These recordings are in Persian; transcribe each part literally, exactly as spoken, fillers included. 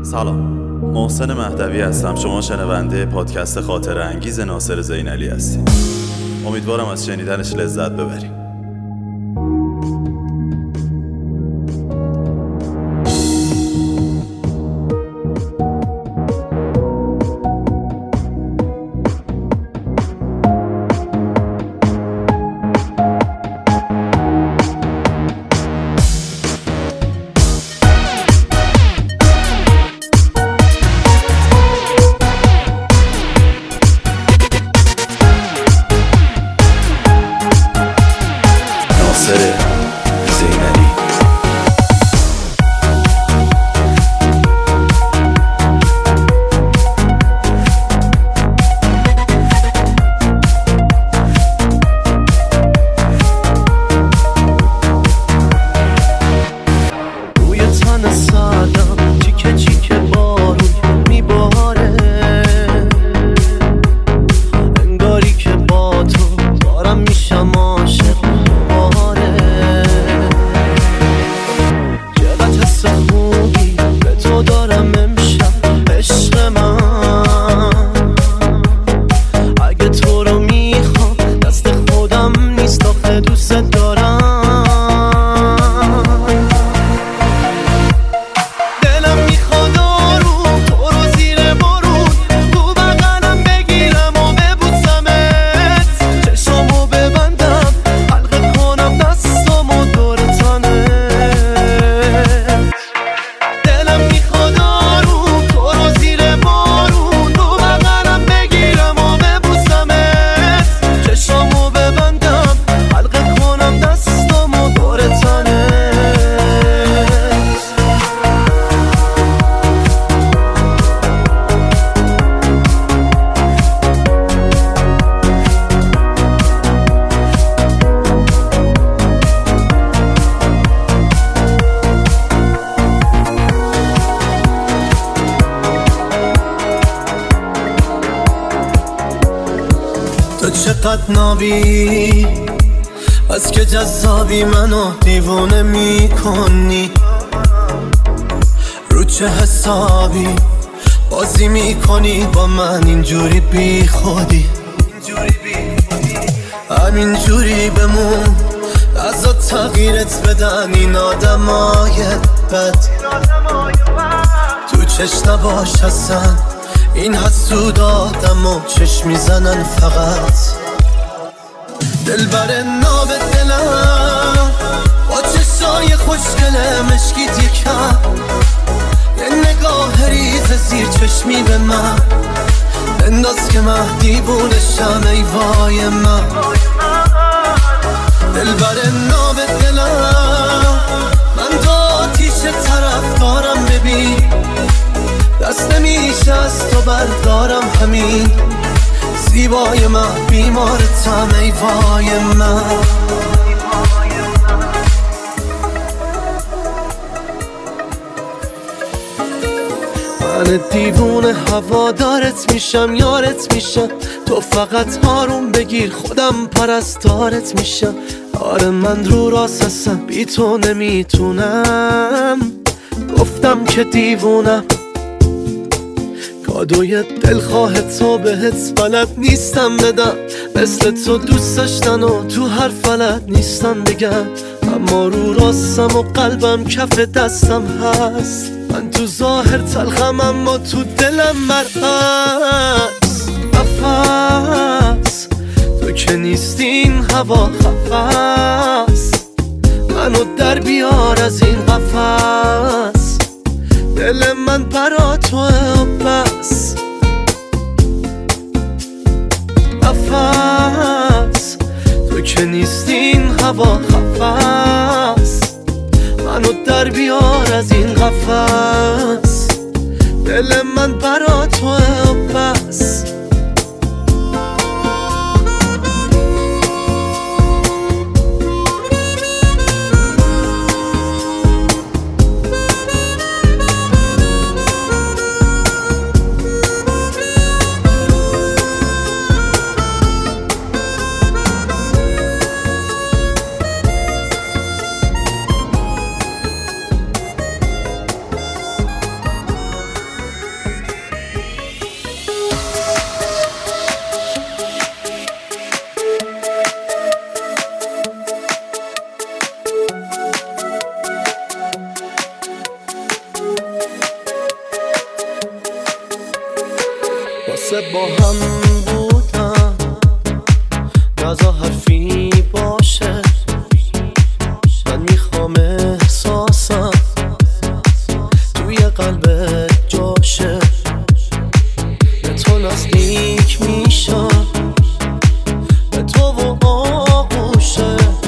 سلام، محسن مهدوی هستم. شما شنونده پادکست خاطره انگیز ناصر زینعلی هستید. امیدوارم از شنیدنش لذت ببرید. تو چقدر نابی، از که جذابی منو دیوونه میکنی. رو چه حسابی بازی میکنی با من اینجوری بی خودی؟ همینجوری بمون، ازا تغییرت بدن این آدمای بد. تو چش نباش اصلا، این حسود آدم و چشم میزنن فقط. دل بر ناب دلم با چشای خوشگله مشکی دیکم، یه نگاه ریز زیر چشمی به من انداز که من دیوونشم. ای وای من، دل بر ناب دلم من تو آتیش طرف دارم. ببین دست نمیشه از تو بردارم، همین زیبای من بیمارتم. ای وای من، من دیوونه هوادارت میشم، یارت میشم. تو فقط آروم بگیر، خودم پرستارت میشم. آره من رو راست هستم، بی تو نمیتونم. گفتم که دیوونم، کادوی دلخواه تو بهت بلد نیستم بدم. مثل تو دوست داشتن و تو هر فلت نیستم بگم. اما رو راستم و قلبم کف دستم هست. من تو ظاهر تلخم اما تو دلم مرعکس. نفس تو که نیستین هوا خفست، منو در بیار از این قفس. دل من برا توه و بس. نفس تو که نیستین هوا خفست، منو در بیار از این قفس. دل من برا توه و بس. مثل با هم بودن نزا حرفی باشه من میخوام احساسم توی قلبت جاشه به تو نزدیک میشم به تو و آغوشت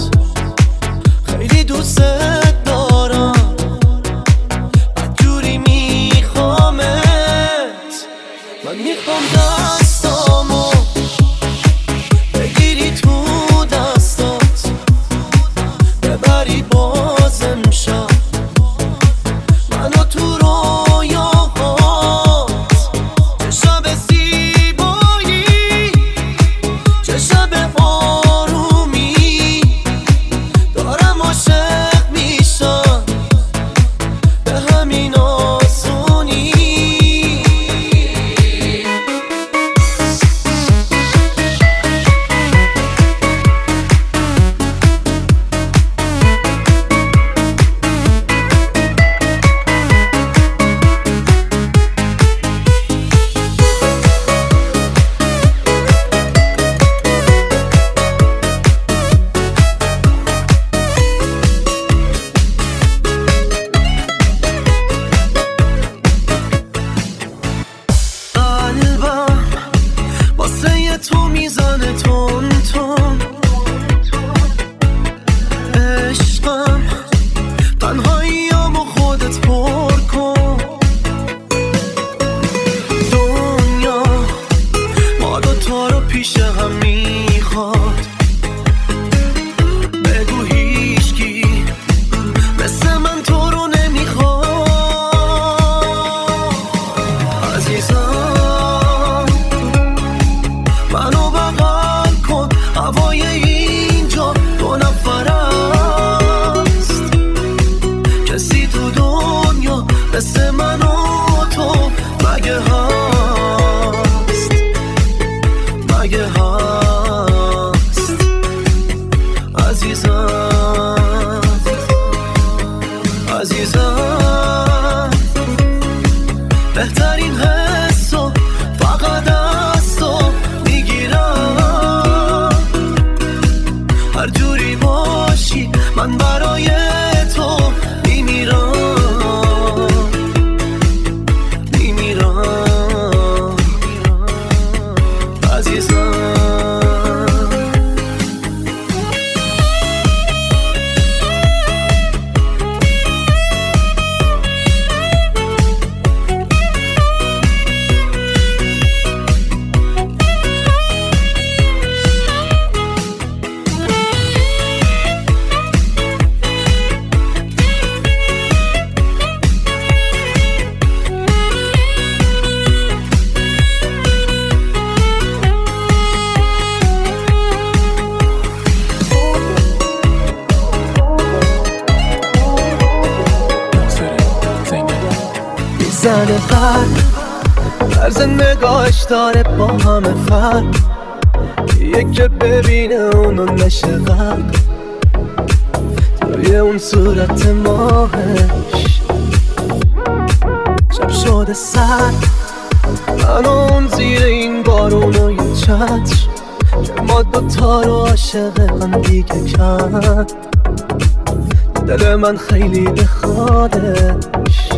خیلی دوست دارم بدجوری میخوامت من میخوام دستامو بگیری تو دستات ببری بازم شب منو تو رویاهات چه شب زیبایی چه شب آرومی دارم عاشق میشم به همین آسونی قلبم واسه تو میزنه تون تون عشقم تنهاییامو خودت پر کن دنیا ما دوتا رو پیش هم میخواد بگو هیچکی مثل من تو رو نمیخواد عزیزم منو بغل کن هوای اینجا دو نفر است کسی تو دنیا مثل من و تو مگه هست مگه هست عزیزم عزیزم بهترین حسو فقط از تو میگیرم هر جوری باشی من برای تو میمیرم میمیرم عزیزم میزنه قلب طرز نگاهش داره با همه فرق یک که ببینه اونو نشه قلب توی اون صورت ماهش شب شده سر من اون زیر این بارون و یه چتر که ما دوتا رو عاشق هم دیگه کرد دل من خیلی بخوادش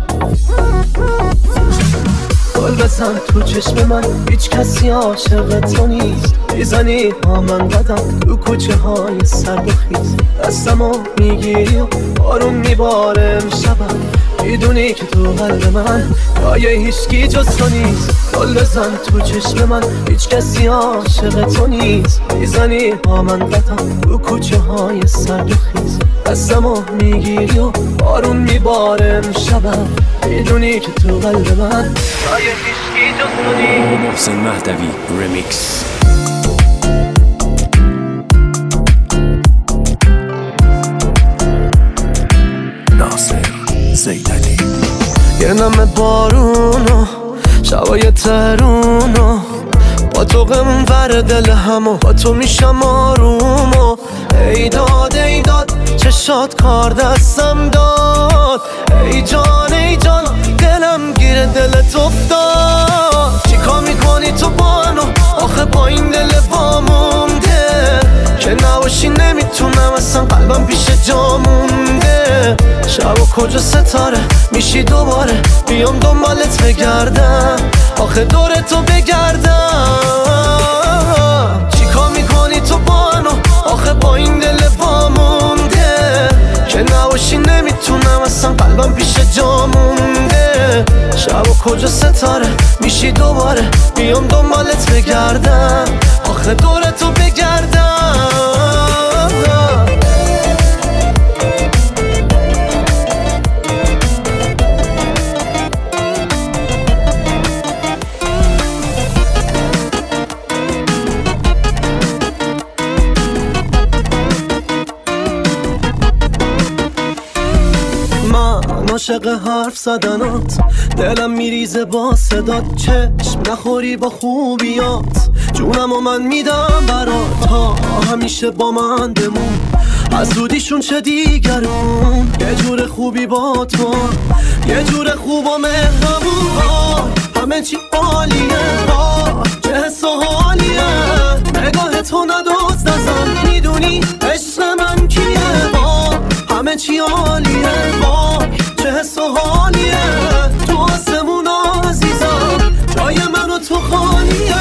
گل بزن تو چشم من هیچ کسی عاشق تو نیست میزنی با من قدم تو کوچه های سرد و خیز دستمو میگیری و بارون میباره امشبم میدونی که تو قلب من جای هیچکی جز تو نیست گل بزن تو چشم من هیچ کسی عاشق تو نیست میزنی با من قدم تو کوچه های سرد و خیز دستمو میگیری و بارون میباره امشبم میدونی که تو قلب من جای هیچکی جز تو نیست. محسن مهدوی ریمیکس. ناصر زیدانی. یه نم بارونو شبای ترونو با تو غم ور دل همو با تو میشم آرومو ای داد ای داد چشات کار دستم داد ای جان ای جان دلم گیر دلت افتاد چیکار میکنی نباشی نمیتونم اصلا، قلبم پیش جا مونده. شب و کجا ستاره میشی دوباره، بیام دنبالت بگردم، آخه دور تو بگردم. چیکار میکنی تو با منو آخه با این دل وامونده؟ که نباشی نمیتونم اصلا، قلبم پیش جا مونده. شب و کجا ستاره میشی دوباره، بیام دنبالت بگردم، آخه دور تو بگردم. من عاشق حرف زدنات، دلم میریزه با صدات، چشم نخوری با خوبیات، جونم و من میدم برات، تا همیشه با من بمون، از زودیشون چه دیگرون. یه جور خوبی با تو، یه جور خوب و مهربون، همه چی عالیه، چه حس و حالیه. نگاه تو ندوز نزن، میدونی عشق من کیه، همه چی عالیه، چه حس و حالیه. تو آسمون عزیزم، جای من و تو خالیه.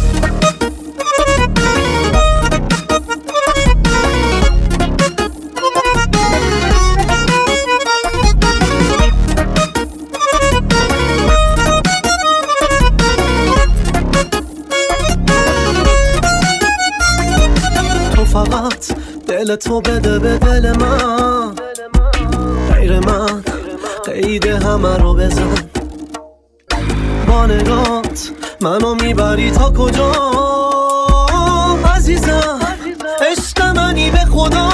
تو فقط دل تو بده به دل من، غیر من قید همه رو بزن. با نگات منو میبری تا کجا عزیزم، عشق منی به خدا.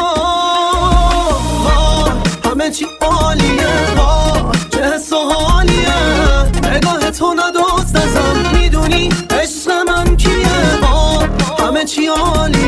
همه چی عالیه، چه حس و حالیه. نگاه تو ندوز نزن، میدونی عشق من کیه، همه چی عالیه.